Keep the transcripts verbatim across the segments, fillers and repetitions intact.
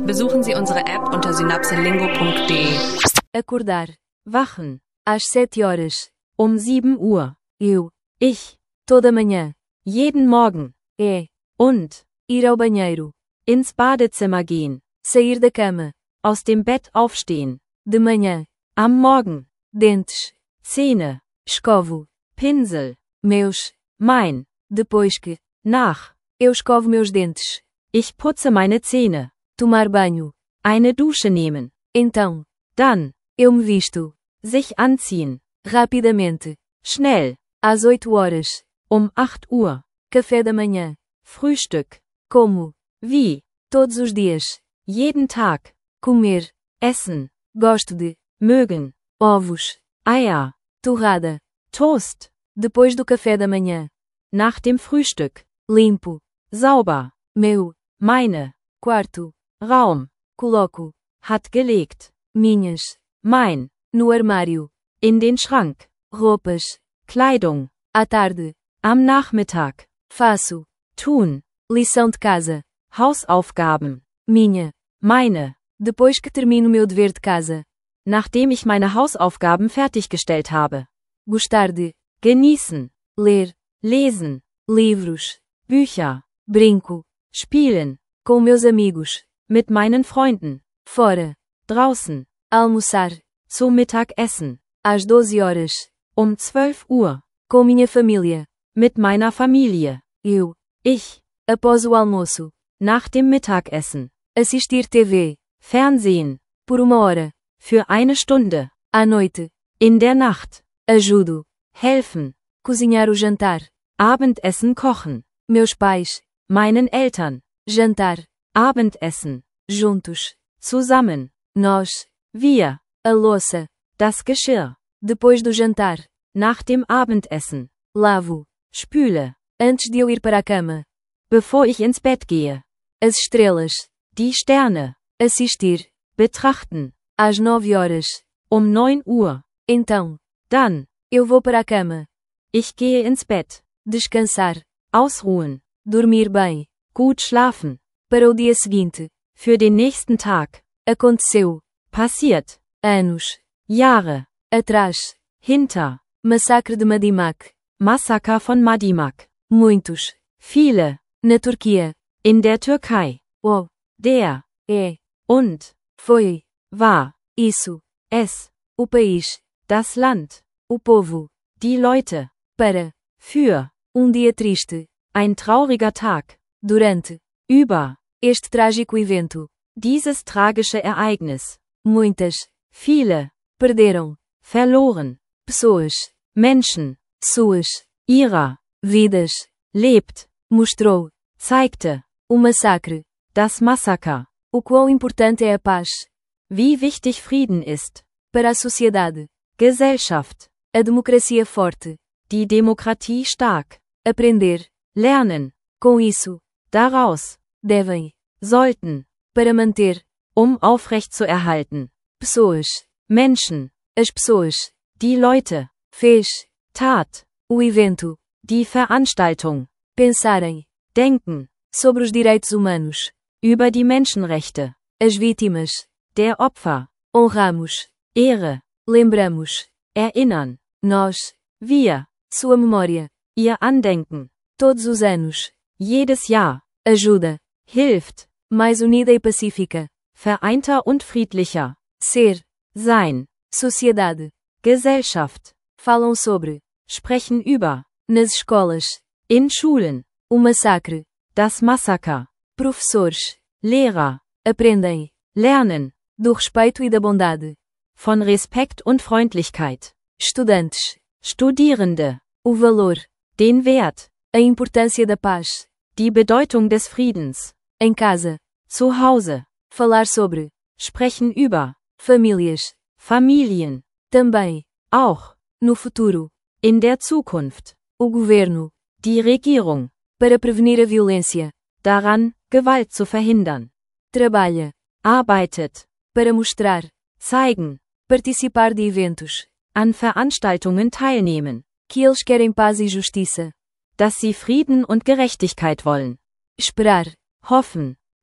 Besuchen Sie unsere App unter synapselingo punkt de. Acordar. Wachen. Às sete horas. Um sieben Uhr. Eu. Ich. Toda manhã. Jeden Morgen. É. Und. Ir ao banheiro. Ins Badezimmer gehen. Sair da cama. Aus dem Bett aufstehen. De manhã. Am Morgen. Dentes. Zähne. Escovo. Pinsel. Meus. Mein. Depois que. Nach. Eu escovo meus dentes. Ich putze meine Zähne. Tomar banho. Eine Dusche nehmen. Então. Dann. Eu me visto. Sich anziehen. Rapidamente. Schnell. Às oito horas. Um acht Uhr. Café da manhã. Frühstück. Como. Wie. Todos os dias. Jeden Tag. Comer. Essen. Gosto de. Mögen. Ovos. Eier. Torrada. Toast. Depois do café da manhã. Nach dem Frühstück. Limpo. Sauber. Meu. Meine. Quarto. Raum. Coloco. Hat gelegt. Minhas. Mein. No armário. In den Schrank. Roupas. Kleidung. À tarde. Am Nachmittag. Faço. Tun. Lição de casa. Hausaufgaben. Minha. Meine. Depois que termino meu dever de casa. Nachdem ich meine Hausaufgaben fertiggestellt habe. Gostar de. Genießen. Ler. Lesen. Livros. Bücher. Brinco. Spielen. Com meus amigos. Mit meinen Freunden. Fora. Draußen. Almoçar. Zum Mittagessen. Às doze horas. Um zwölf Uhr. Com minha família. Mit meiner Familie. Eu. Ich. Após o almoço. Nach dem Mittagessen. Assistir T V. Fernsehen. Por uma hora. Für eine Stunde. À noite. In der Nacht. Ajudo. Helfen. Cozinhar o jantar. Abendessen kochen. Meus pais. Meinen Eltern. Jantar. Abendessen. Juntos. Zusammen. Nós. Wir. A louça. Das Geschirr. Depois do jantar. Nach dem Abendessen. Lavo. Spüle. Antes de eu ir para a cama. Bevor ich ins Bett gehe. As estrelas. Die Sterne. Assistir. Betrachten. Às nove horas. Um neun Uhr. Então. Dann. Eu vou para a cama. Ich gehe ins Bett. Descansar. Ausruhen. Dormir bem. Gut schlafen. Para o dia seguinte. Für den nächsten Tag. Aconteceu. Passiert. Anos. Jahre. Atrás. Hinter. Massacre de Madimak. Massaker von Madimak. Muitos. Viele. Na Turquia. In der Türkei. O. Der. É. Und. Foi. War. Isso. Es. O país. Das Land. O povo. Die Leute. Para. Für. Um dia triste. Ein trauriger Tag. Durante. Über. Este trágico evento. Dieses tragische Ereignis. Muitas. Viele. Perderam. Verloren. Pessoas. Menschen. Suas. Ihrer. Vidas. Lebt. Mostrou. Zeigte. O massacre. Das Massaker. O quão importante é a paz. Wie wichtig Frieden ist. Para a sociedade. Gesellschaft. A democracia forte. Die Demokratie stark. Aprender. Lernen. Com isso. Daraus. Devem. Sollten. Para manter. Um aufrecht zu erhalten. Pessoas. Menschen. As pessoas. Die Leute. Fez. Tat. O evento. Die Veranstaltung. Pensarem. Denken. Sobre os direitos humanos. Über die Menschenrechte. As vítimas. Der Opfer. Honramos. Ehre. Lembramos. Erinnern. Nós. Wir. Sua memória. Ihr Andenken. Todos os anos. Jedes Jahr. Ajuda. Hilft. Mais unida e pacífica. Vereinter und friedlicher. Ser. Sein. Sociedade. Gesellschaft. Falam sobre. Sprechen über. Nas escolas. In Schulen. O massacre. Das Massaker. Professores. Lehrer. Aprendem. Lernen. Do respeito e da bondade. Von Respekt und Freundlichkeit. Estudantes. Studierende. O valor. Den Wert. A importância da paz. Die Bedeutung des Friedens. Em casa. Zu Hause. Falar sobre. Sprechen über. Famílias. Familien. Também. Auch. No futuro. In der Zukunft. O governo. Die Regierung. Para prevenir a violência. Daran, Gewalt zu verhindern. Trabalha. Arbeitet. Para mostrar. Zeigen. Participar de eventos. An Veranstaltungen teilnehmen. Que eles querem paz e justiça. Dass sie Frieden und Gerechtigkeit wollen. Esperar. Hoffen.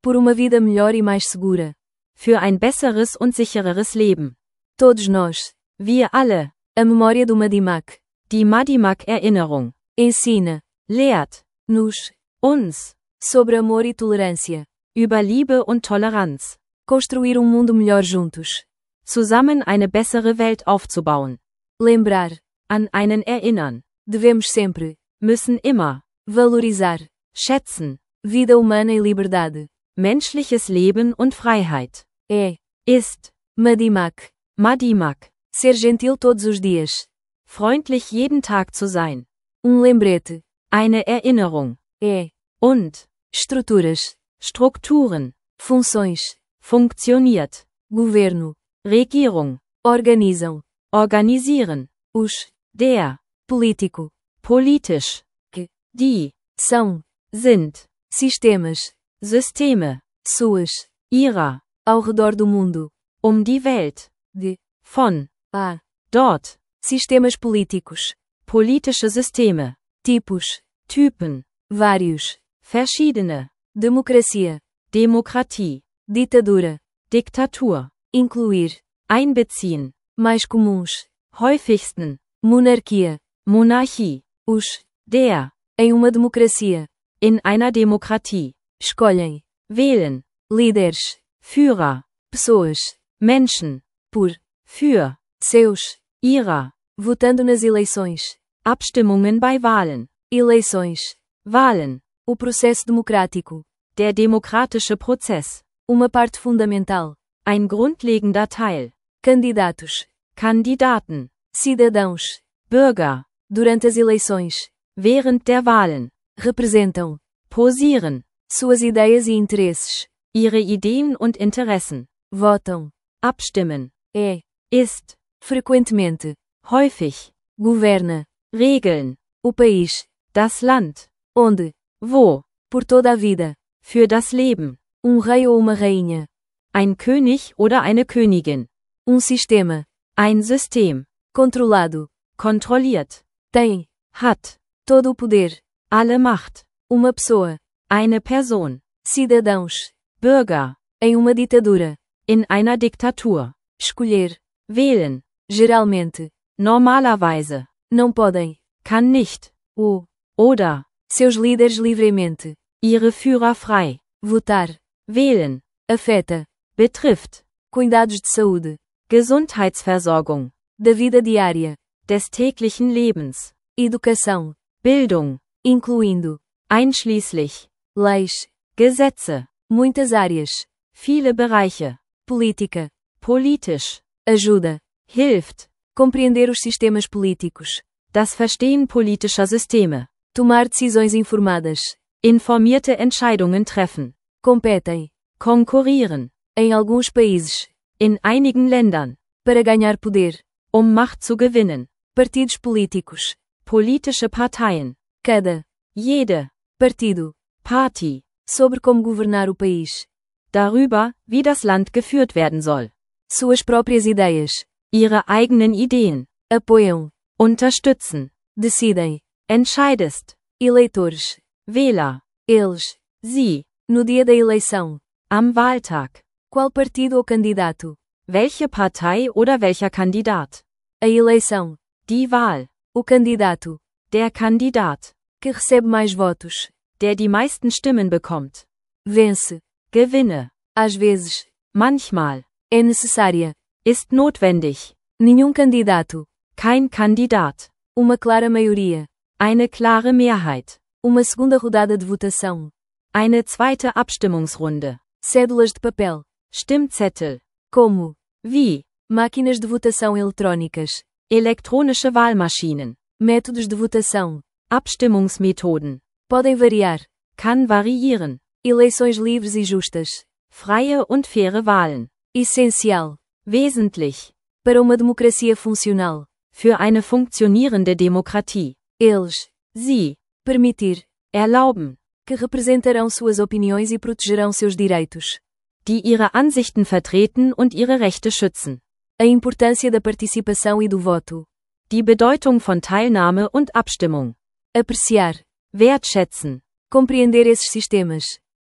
Por uma vida melhor e mais segura. Für ein besseres und sichereres Leben. Todos nós. Wir alle. A memória do Madimak. Die Madimak-Erinnerung. Ensina. Lehrt. Nos. Uns. Sobre amor e tolerância. Über Liebe und Toleranz. Construir um mundo melhor juntos. Zusammen eine bessere Welt aufzubauen. Lembrar. An einen erinnern. Devemos sempre. Müssen immer. Valorizar. Schätzen. Vida humana e liberdade. Menschliches Leben und Freiheit. É. Ist. Madimak. Madimak. Ser gentil todos os dias. Freundlich jeden Tag zu sein. Um lembrete. Eine Erinnerung. É. Und. Estruturas. Strukturen. Funções. Funktioniert. Governo. Regierung. Organizam. Organisieren. Os. Der. Político. Politisch. Que. Die. São. Sind. Sistemas. Systeme. Suas. Ihrer. Ao redor do mundo. Um die Welt. De. Von. A. Dort. Sistemas políticos. Politische Systeme. Tipos. Typen. Vários. Verschiedene. Democracia. Demokratie. Ditadura. Diktatur. Incluir. Einbeziehen. Mais comuns. Häufigsten. Monarquia. Monarchie. Os. Der. Em uma democracia. In einer Demokratie. Escolhem. Wählen. Líderes. Führer. Pessoas. Menschen. Por. Für. Seus. Ihrer. Votando nas eleições. Abstimmungen bei Wahlen. Eleições. Wahlen. O processo democrático. Der demokratische Prozess. Uma parte fundamental. Ein grundlegender Teil. Candidatos. Kandidaten. Cidadãos. Bürger. Durante as eleições. Während der Wahlen. Representam. Posieren. Suas ideias e interesses. Ihre Ideen und Interessen. Votam. Abstimmen. É. Ist. Frequentemente. Häufig. Governa. Regeln. O país. Das Land. Onde. Wo. Por toda a vida. Für das Leben. Um rei ou uma rainha. Ein König oder eine Königin. Um sistema. Ein System. Controlado. Kontrolliert. Tem. Hat. Todo o poder. Alle Macht. Uma pessoa. Eine Person. Cidadãos. Bürger. Em uma ditadura. In einer Diktatur. Escolher. Wählen. Geralmente. Normalerweise. Não podem. Kann nicht. O. Oder. Seus líderes livremente. Ihre Führer frei. Votar. Wählen. Afeta. Betrifft. Cuidados de saúde. Gesundheitsversorgung. Da vida diária. Des täglichen Lebens. Educação. Bildung. Incluindo. Einschließlich. Leis. Gesetze. Muitas áreas. Viele Bereiche. Política. Politisch. Ajuda. Hilft. Compreender os sistemas políticos. Das Verstehen politischer Systeme. Tomar decisões informadas. Informierte Entscheidungen treffen. Competem. Konkurrieren. Em alguns países. In einigen Ländern. Para ganhar poder. Um Macht zu gewinnen. Partidos políticos. Politische Parteien. Cada. Jede. Partido. Party. Sobre como governar o país. Darüber, wie das Land geführt werden soll. Suas próprias ideias. Ihre eigenen Ideen. Apoiam. Unterstützen. Decidem. Entscheidest. Eleitores. Wähler. Eles. Sie. No dia da eleição. Am Wahltag. Qual partido ou candidato? Welche Partei oder welcher Kandidat? A eleição. Die Wahl. O candidato. Der Kandidat. Que recebe mais votos. Der die meisten Stimmen bekommt. Vence. Gewinne. Às vezes. Manchmal. É necessária. Ist notwendig. Nenhum candidato. Kein Kandidat. Uma clara maioria. Eine klare Mehrheit. Uma segunda rodada de votação. Eine zweite Abstimmungsrunde. Cédulas de papel. Stimmzettel. Como. Wie. Máquinas de votação eletrônicas. Elektronische Wahlmaschinen. Métodos de votação. Abstimmungsmethoden. Podem variar. Kann variieren. Eleições livres e justas. Freie und faire Wahlen. Essencial. Wesentlich. Para uma democracia funcional. Für eine funktionierende Demokratie. Eles. Sie. Permitir. Erlauben. Que representarão suas opiniões e protegerão seus direitos. Die ihre Ansichten vertreten und ihre Rechte schützen. A importância da participação e do voto. Die Bedeutung von Teilnahme und Abstimmung. Apreciar. Wertschätzen. Compreender esses sistemas.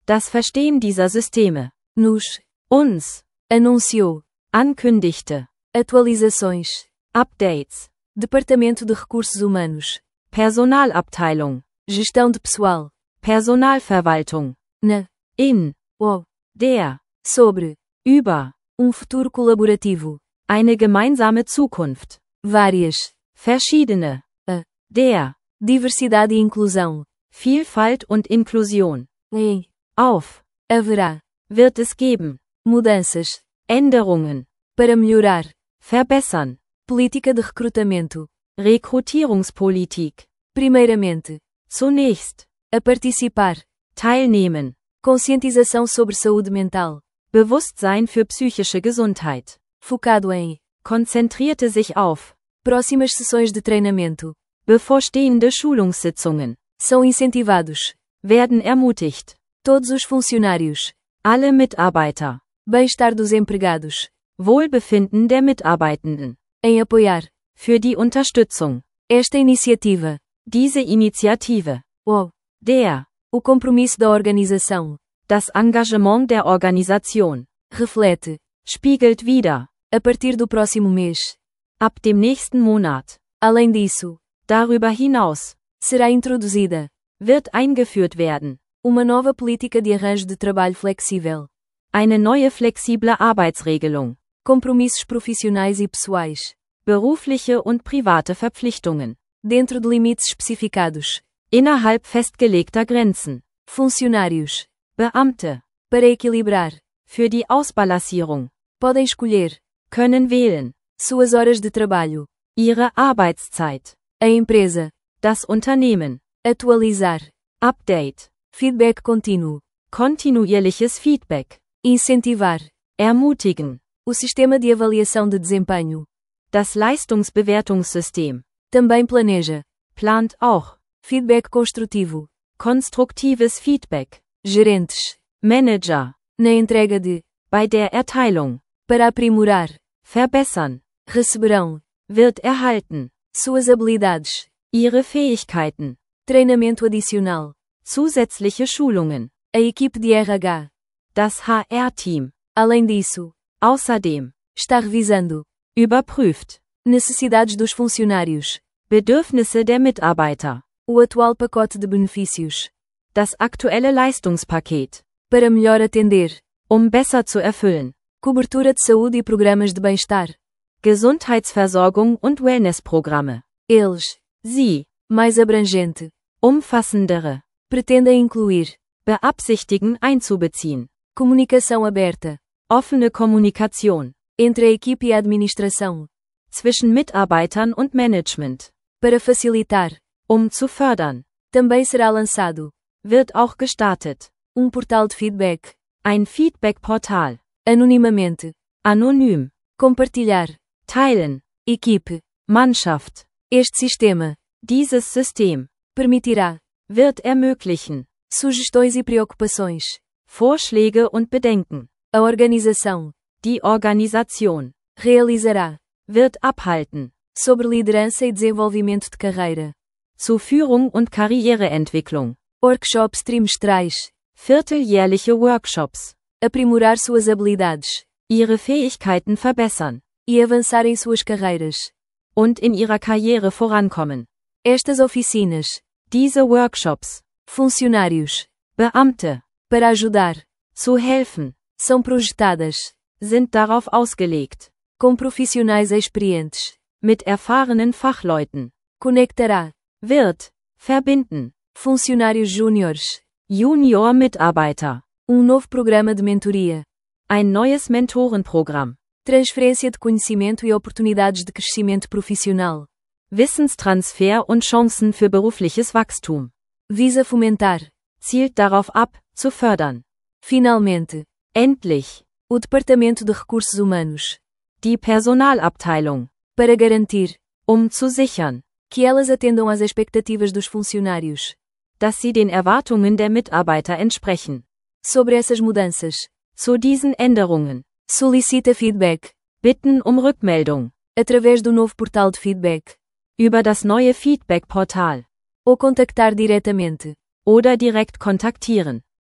Das Verstehen dieser Systeme. Nos. Uns. Anunciou. Ankündigte. Atualizações. Updates. Departamento de Recursos Humanos. Personalabteilung. Gestão de pessoal. Personalverwaltung. Na. In. O. Der. Sobre. Über. Um futuro colaborativo. Eine gemeinsame Zukunft. Várias. Verschiedene. A. Der. Diversidade e inclusão. Vielfalt und Inklusion. Em. Auf. Haverá. Wird es geben. Mudanças. Änderungen. Para melhorar. Verbessern. Política de recrutamento. Rekrutierungspolitik. Primeiramente. Zunächst. A participar. Teilnehmen. Conscientização sobre saúde mental. Bewusstsein für psychische Gesundheit. Focado em. Konzentrierte sich auf. Próximas sessões de treinamento. Bevorstehende Schulungssitzungen. São incentivados. Werden ermutigt. Todos os funcionários. Alle Mitarbeiter. Bem-estar dos empregados. Wohlbefinden der Mitarbeitenden. Em apoiar. Für die Unterstützung. Esta iniciativa. Diese Initiative. O. Der. O compromisso da organização. Das Engagement der Organisation. Reflete. Spiegelt wider. A partir do próximo mês. Ab dem nächsten Monat. Além disso. Darüber hinaus. Será introduzida. Wird eingeführt werden. Uma nova política de arranjo de trabalho flexível. Eine neue flexible Arbeitsregelung. Compromissos profissionais e pessoais. Berufliche und private Verpflichtungen. Dentro de limites especificados. Innerhalb festgelegter Grenzen. Funcionários. Beamte. Para equilibrar. Für die Ausbalancierung. Podem escolher. Können wählen. Suas horas de trabalho. Ihre Arbeitszeit. A empresa. Das Unternehmen. Atualizar. Update. Feedback contínuo. Kontinuierliches Feedback. Incentivar. Ermutigen. O sistema de avaliação de desempenho. Das Leistungsbewertungssystem. Também planeja. Plant auch. Feedback construtivo. Konstruktives Feedback. Gerentes. Manager. Na entrega de. Bei der Erteilung. Para aprimorar. Verbessern. Receberão. Wird erhalten. Suas habilidades. Ihre Fähigkeiten. Treinamento adicional. Zusätzliche Schulungen. A equipe de R H. Das H R-Team. Além disso. Außerdem. Está revisando. Überprüft. Necessidades dos funcionários. Bedürfnisse der Mitarbeiter. O atual pacote de benefícios. Das aktuelle Leistungspaket. Para melhor atender. Um besser zu erfüllen. Cobertura de saúde e programas de bem-estar. Gesundheitsversorgung und Wellnessprogramme. Eles. Sie. Mais abrangente. Umfassendere. Pretendem incluir. Beabsichtigen einzubeziehen. Comunicação aberta. Offene Kommunikation. Entre a equipe e a administração. Zwischen Mitarbeitern und Management. Para facilitar. Um zu fördern. Também será lançado. Wird auch gestartet. Um portal de feedback. Ein Feedback-Portal. Anonimamente. Anonym. Compartilhar. Teilen. Equipe. Mannschaft. Este sistema. Dieses System. Permitirá. Wird ermöglichen. Sugestões e preocupações. Vorschläge und Bedenken. A organização. Die Organisation. Realizará. Wird abhalten. Sobre liderança e desenvolvimento de carreira. Zu Führung und Karriereentwicklung. Workshops trimestrais. Vierteljährliche Workshops. Aprimorar suas habilidades. Ihre Fähigkeiten verbessern. E avançar em suas carreiras. Und in ihrer Karriere vorankommen. Estas oficinas. Diese Workshops. Funcionários. Beamte. Para ajudar. Zu helfen. São projetadas. Sind darauf ausgelegt. Com profissionais experientes. Mit erfahrenen Fachleuten. Conectará. Wird. Verbinden. Funcionários júniores. Junior-Mitarbeiter. Um novo programa de mentoria. Ein neues Mentorenprogramm. Transferência de conhecimento e oportunidades de crescimento profissional. Wissenstransfer und Chancen für berufliches Wachstum. Visa fomentar. Zielt darauf ab, zu fördern. Finalmente. Endlich. O Departamento de Recursos Humanos. Die Personalabteilung. Para garantir. Um zu sichern. Que elas atendam às expectativas dos funcionários. Dass sie den Erwartungen der Mitarbeiter entsprechen. Sobre essas mudanças. Zu diesen Änderungen. Solicita feedback. Bitten um Rückmeldung. Através do novo portal de feedback. Über das neue Feedback-Portal. Ou contactar diretamente. Oder direkt kontaktieren.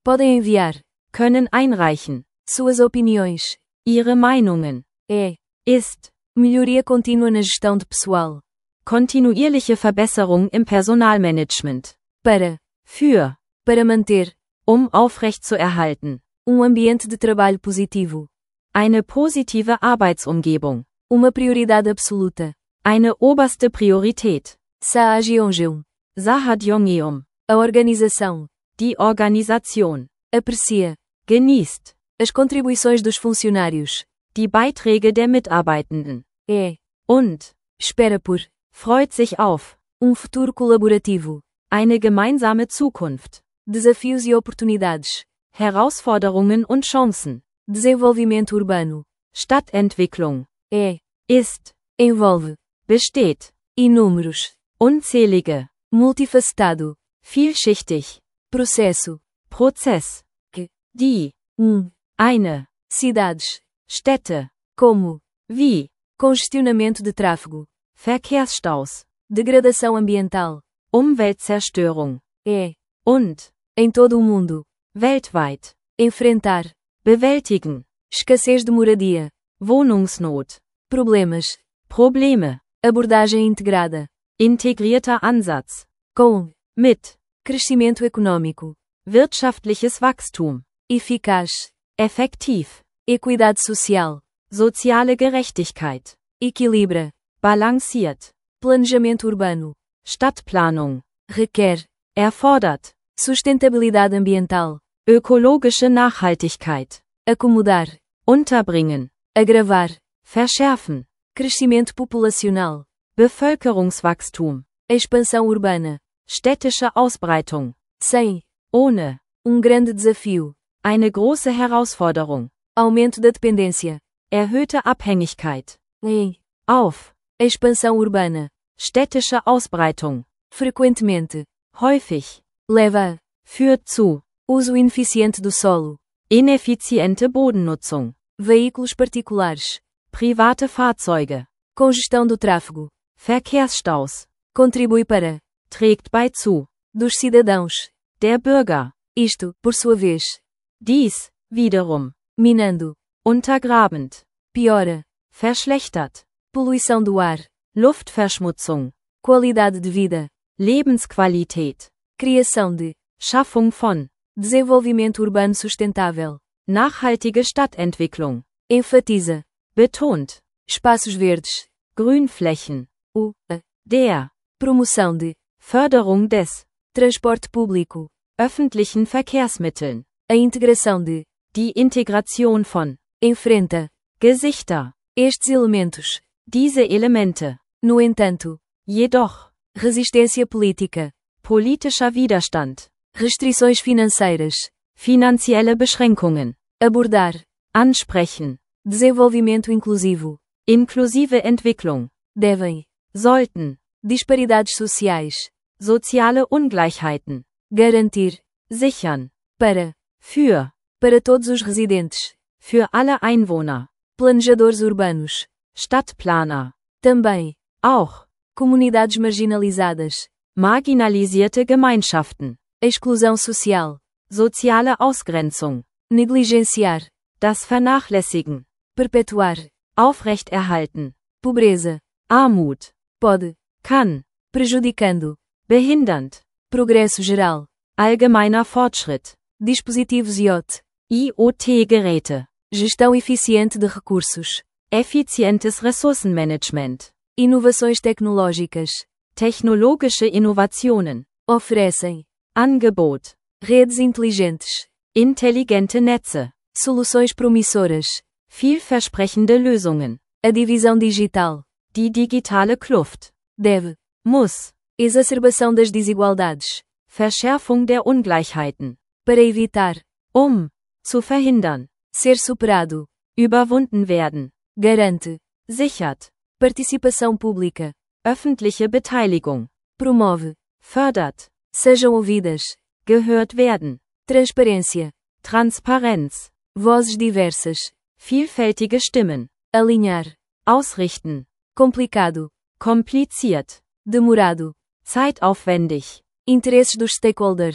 Podem enviar. Können einreichen. Suas opiniões. Ihre Meinungen. É. Ist. Melhoria contínua na gestão de pessoal. Kontinuierliche Verbesserung im Personalmanagement. Para. Für. Para manter. Um aufrechtzuerhalten. Um ambiente de trabalho positivo. Eine positive Arbeitsumgebung. Uma prioridade absoluta. Eine oberste Priorität. Sahajiongjeum. Sahadjongeum. A organização. Die Organisation. Aprecia. Genießt. As contribuições dos funcionários. Die Beiträge der Mitarbeitenden. É. Und. Espera por. Freut sich auf. Um futuro colaborativo. Eine gemeinsame Zukunft. Desafios e oportunidades. Herausforderungen und Chancen. Desenvolvimento urbano. Stadtentwicklung. É. Ist. Envolve. Besteht. Inúmeros. Unzählige. Multifacetado. Vielschichtig. Processo. Prozess. Que. Die. Um. Eine. Cidades. Städte. Como. Wie. Congestionamento de tráfego. Verkehrsstaus. Degradação ambiental. Umweltzerstörung. É. Und. Em todo o mundo. Weltweit. Enfrentar. Bewältigen. Escassez de moradia. Wohnungsnot. Problemas. Probleme. Abordagem integrada. Integrierter Ansatz. Com. Mit. Crescimento econômico. Wirtschaftliches Wachstum. Eficaz. Effektiv. Equidade social. Soziale Gerechtigkeit. Equilibra. Balanciert. Planejamento urbano. Stadtplanung. Requer. Erfordert. Sustentabilidade ambiental. Ökologische Nachhaltigkeit. Acomodar. Unterbringen. Agravar. Verschärfen. Crescimento populacional. Bevölkerungswachstum. Expansão urbana. Städtische Ausbreitung. Sem. Ohne. Um grande desafio. Eine große Herausforderung. Aumento da dependência. Erhöhte Abhängigkeit. Em. Auf. Expansão urbana. Städtische Ausbreitung. Frequentemente. Häufig. Leva a. Führt zu. Uso ineficiente do solo. Ineffiziente Bodennutzung. Veículos particulares. Private Fahrzeuge. Congestão do tráfego. Verkehrsstaus. Contribui para. Trägt bei zu. Dos cidadãos. Der Bürger. Isto, por sua vez. Dies, wiederum. Minando. Untergrabend. Piora. Verschlechtert. Poluição do ar. Luftverschmutzung. Qualidade de vida. Lebensqualität. Criação de. Schaffung von. Desenvolvimento urbano sustentável. Nachhaltige Stadtentwicklung. Enfatiza. Betont. Espaços verdes. Grünflächen. O. A. Der. Promoção de. Förderung des. Transporte público. Öffentlichen Verkehrsmitteln. A integração de. Die Integration von. Enfrenta. Gesichter. Estes elementos. Diese Elemente. No entanto. Jedoch. Resistência política. Politischer Widerstand. Restrições financeiras. Finanzielle Beschränkungen. Abordar. Ansprechen. Desenvolvimento inclusivo. Inklusive Entwicklung. Devem. Sollten. Disparidades sociais. Soziale Ungleichheiten. Garantir. Sichern. Para. Für. Para todos os residentes. Für alle Einwohner. Planejadores urbanos. Stadtplaner. Também. Auch. Comunidades marginalizadas. Marginalisierte Gemeinschaften. Exclusão social. Soziale Ausgrenzung. Negligenciar. Das Vernachlässigen. Perpetuar. Aufrechterhalten. Pobreza. Armut. Pode. Kann. Prejudicando. Behindernd. Progresso geral. Allgemeiner Fortschritt. Dispositivos I O T. I O T-Geräte. Gestão eficiente de recursos. Effizientes Ressourcenmanagement. Inovações tecnológicas. Technologische Innovationen. Oferecem. Angebot. Redes inteligentes. Intelligente Netze. Soluções promissoras. Vielversprechende Lösungen. A divisão digital. Die digitale Kluft. Deve. Muss. Exacerbação das desigualdades. Verschärfung der Ungleichheiten. Para evitar. Um. Zu verhindern. Ser superado. Überwunden werden. Garante. Sichert. Participação pública. Öffentliche Beteiligung. Promove. Fördert. Sejam ouvidas. Gehört werden. Transparência. Transparenz. Vozes diversas. Vielfältige Stimmen. Alinhar. Ausrichten. Complicado. Kompliziert. Demorado. Zeitaufwendig. Interesses dos stakeholders.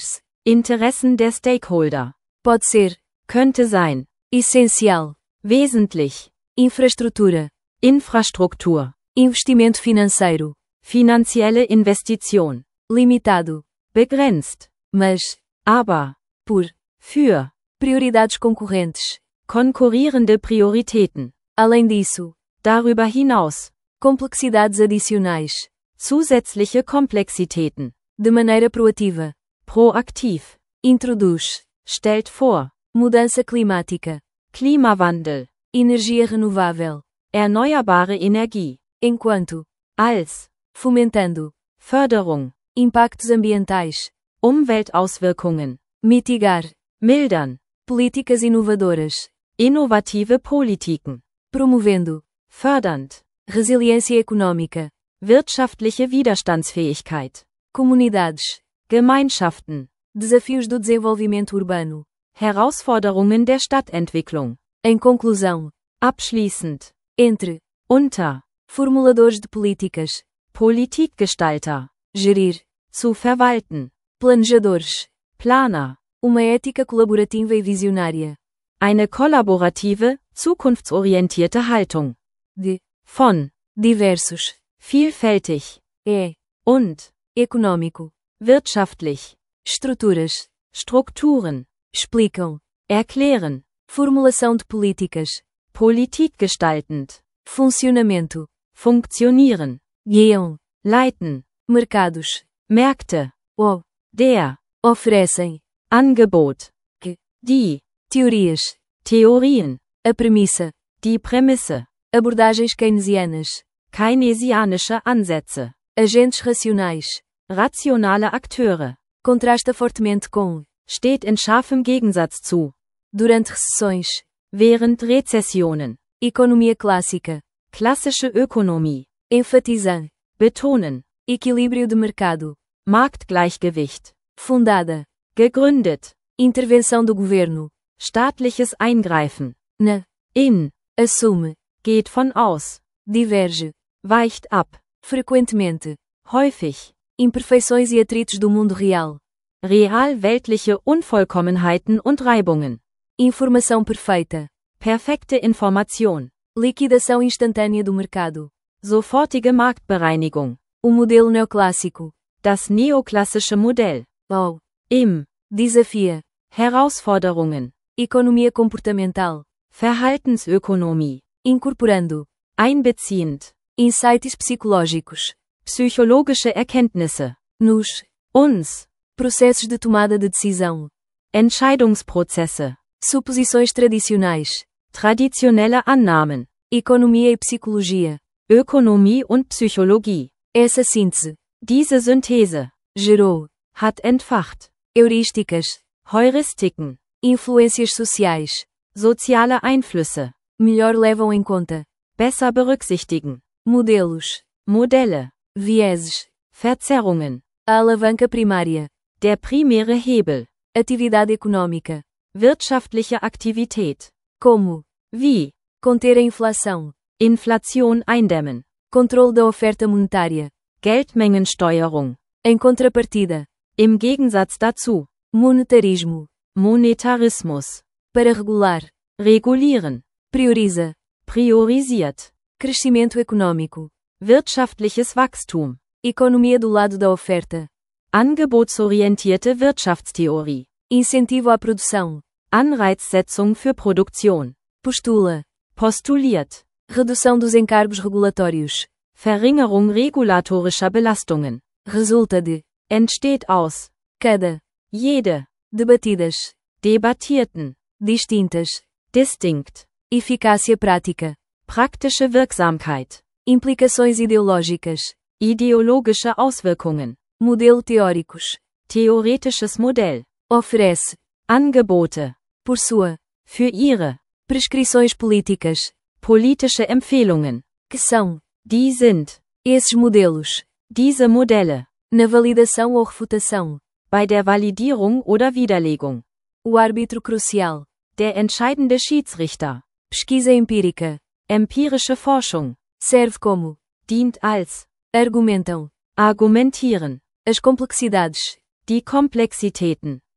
Interessen der Stakeholder. Pode ser. Könnte sein. Essencial. Wesentlich. Infraestrutura. Infrastruktur. Investimento financeiro. Finanzielle Investition. Limitado. Begrenzt. Mas. Aber. Por. Für. Prioridades concorrentes. Konkurrierende Prioritäten. Além disso. Darüber hinaus. Complexidades adicionais. Zusätzliche Komplexitäten. De maneira proativa. Proaktiv. Introduz. Stellt vor. Mudança climática. Klimawandel. Energia renovável. Erneuerbare Energie. Enquanto. Als. Fomentando. Förderung. Impactos ambientais. Umweltauswirkungen. Mitigar. Mildern. Políticas inovadoras. Innovative Politiken. Promovendo. Fördernd. Resiliência econômica. Wirtschaftliche Widerstandsfähigkeit. Comunidades. Gemeinschaften. Desafios do desenvolvimento urbano. Herausforderungen der Stadtentwicklung. Em conclusão. Abschließend. Entre. Unter. Formuladores de políticas. Politikgestalter. Gerir. Zu verwalten. Planejadores. Planer. Uma ética colaborativa e visionária. Eine kollaborative, zukunftsorientierte Haltung. De. Von. Diversos. Vielfältig. É. Und. Econômico. Wirtschaftlich. Estruturas. Strukturen. Explicam. Erklären. Formulação de políticas. Politikgestaltend. Funcionamento. Funktionieren. Guiam. Leiten. Mercados. Märkte. O. Der. Oferecem. Angebot. Que. Die. Teorias. Theorien. A premissa. Die Prämisse. Abordagens keynesianas. Keynesianische Ansätze. Agentes racionais. Rationale Akteure. Contrasta fortemente com. Steht in scharfem Gegensatz zu. Durante recessões. Während Rezessionen. Economia clássica. Klassische Ökonomie. Enfatizar. Betonen. Equilíbrio de mercado. Marktgleichgewicht. Fundada. Gegründet. Intervenção do governo. Staatliches Eingreifen. Na. In. Assume. Geht von aus. Diverge. Weicht ab. Frequentemente. Häufig. Imperfeições e atritos do mundo real. Real weltliche Unvollkommenheiten und Reibungen. Informação perfeita. Perfekte Information. Liquidação instantânea do mercado. Sofortige Marktbereinigung. O modelo neoclássico. Das neoklassische Modell. Ou. Im. Desafia. Herausforderungen. Economia comportamental. Verhaltensökonomie. Incorporando. Einbeziehend. Insights psicológicos. Psychologische Erkenntnisse. Nos. Uns. Processos de tomada de decisão. Entscheidungsprozesse. Suposições tradicionais. Traditionelle Annahmen. Economia e psicologia. Ökonomie und Psychologie. Essa síntese. Diese Synthese. Gerou. Hat entfacht. Heurísticas. Heuristiken. Influências sociais. Soziale Einflüsse. Melhor levam em conta. Besser berücksichtigen. Modelos. Modelle. Vieses. Verzerrungen. A alavanca primária. Der primäre Hebel. Atividade econômica. Wirtschaftliche Aktivität. Como. Wie. Conter a inflação. Inflation eindämmen. Controle da oferta monetária. Geldmengensteuerung. Em contrapartida. Im Gegensatz dazu. Monetarismo. Monetarismus. Para regular. Regulieren. Prioriza. Priorisiert. Crescimento econômico. Wirtschaftliches Wachstum. Economia do lado da oferta. Angebotsorientierte Wirtschaftstheorie. Incentivo à produção. Anreizsetzung für Produktion. Postula. Postuliert. Redução dos encargos regulatórios. Verringerung regulatorischer Belastungen. Resulta de. Entsteht aus. Cada. Jede. Debatidas. Debattierten. Distintas. Distinkt. Eficácia prática. Praktische Wirksamkeit. Implicações ideológicas. Ideologische Auswirkungen. Modelo teóricos. Theoretisches Modell. Oferece. Angebote. Por sua. Für ihre. Prescrições políticas. Politische Empfehlungen. Que são. Die sind. Esses modelos. Diese Modelle. Na validação ou refutação. Bei der Validierung oder Widerlegung. O árbitro crucial. Der entscheidende Schiedsrichter. Pesquisa empírica. Empirische Forschung. Serve como. Dient als. Argumentam. Argumentieren. As complexidades. Die Komplexitäten.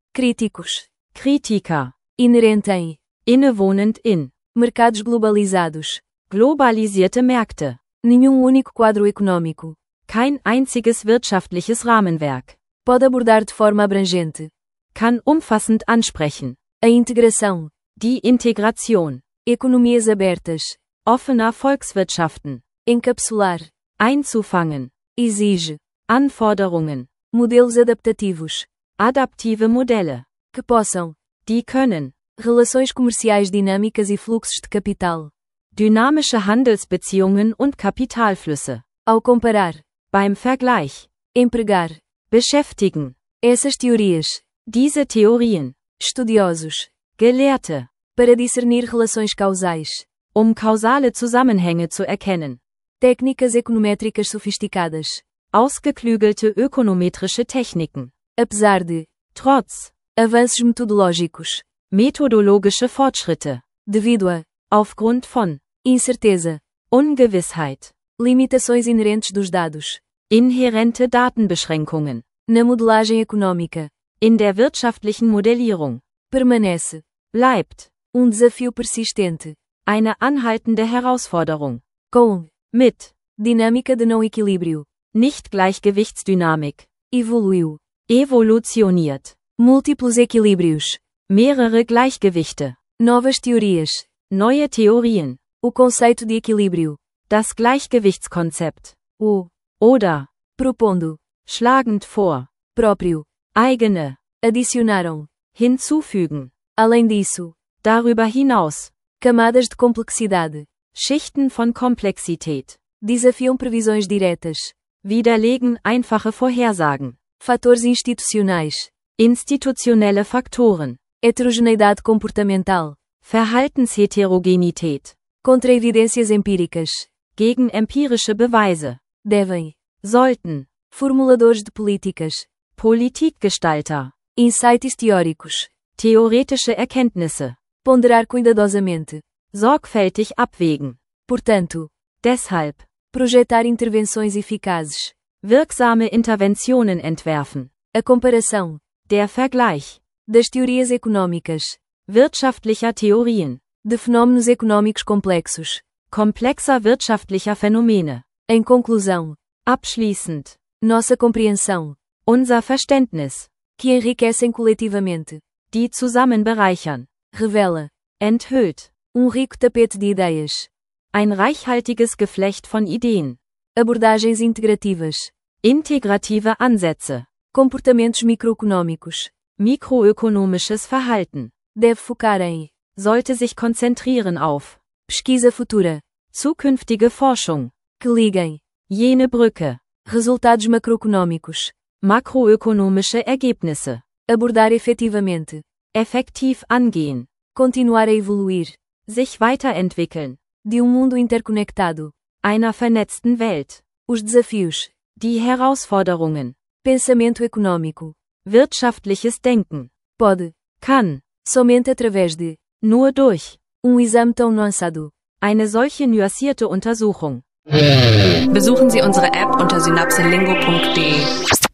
críticos, Kritiker, inerente em, innewohnend in, mercados globalizados, globalisierte Märkte, nenhum único quadro econômico, kein einziges wirtschaftliches Rahmenwerk, pode abordar de forma abrangente, kann umfassend ansprechen, a integração, die Integration, economias abertas, offener Volkswirtschaften, encapsular, einzufangen, exige, Anforderungen, modelos adaptativos, adaptive Modelle, que possam, die können, relações comerciais dinâmicas e fluxos de capital, dynamische Handelsbeziehungen und Kapitalflüsse, ao comparar, beim Vergleich, empregar, beschäftigen, essas teorias, diese Theorien, estudiosos, Gelehrte, para discernir relações causais, um kausale Zusammenhänge zu erkennen, técnicas econométricas sofisticadas, ausgeklügelte ökonometrische Techniken, apesar de, trotz, avanços metodológicos, methodologische Fortschritte, devido a, aufgrund von, incerteza, Ungewissheit, limitações inerentes dos dados, inhärente Datenbeschränkungen, na modelagem econômica, in der wirtschaftlichen Modellierung, permanece, bleibt, um desafio persistente, eine anhaltende Herausforderung, com, mit, dinâmica de não equilíbrio, Nicht-Gleichgewichtsdynamik, evoluiu, evolutioniert, múltiplos equilíbrios, mehrere Gleichgewichte, novas teorias, neue Theorien, o conceito de equilíbrio, das Gleichgewichtskonzept, o, oder, propondo, schlagend vor, próprio, eigene, adicionaram, hinzufügen, além disso, darüber hinaus, camadas de complexidade, Schichten von Komplexität, desafiam previsões diretas, widerlegen einfache Vorhersagen, fatores institucionais, institutionelle Faktoren, heterogeneidade comportamental, Verhaltensheterogenität, contra evidências empíricas, gegen empirische Beweise, devem, sollten, formuladores de políticas, Politikgestalter, insights teóricos, theoretische Erkenntnisse, ponderar cuidadosamente, sorgfältig abwägen, portanto, deshalb, projetar intervenções eficazes, wirksame Interventionen entwerfen, a comparação, der Vergleich, das teorias econômicas, wirtschaftlicher Theorien, de fenômenos econômicos complexos, komplexer wirtschaftlicher Phänomene, em conclusão, abschließend, nossa compreensão, unser Verständnis, que enriquecem coletivamente, die zusammen bereichern, revela, enthüllt, um rico tapete de ideias, ein reichhaltiges Geflecht von Ideen, abordagens integrativas, integrative Ansätze, comportamentos microeconômicos, mikroökonomisches Verhalten, deve focar em, sollte sich konzentrieren auf, pesquisa futura, zukünftige Forschung, que liguem, jene Brücke, resultados macroeconômicos, makroökonomische Ergebnisse, abordar efetivamente, effektiv angehen, continuar a evoluir, sich weiterentwickeln, de um mundo interconectado, einer vernetzten Welt, os desafios, die Herausforderungen, pensamento econômico, wirtschaftliches Denken, pode, kann, somente através de, nur durch, um exame tão nuançado, eine solche nuancierte Untersuchung. Besuchen Sie unsere App unter synapselingo punkt de.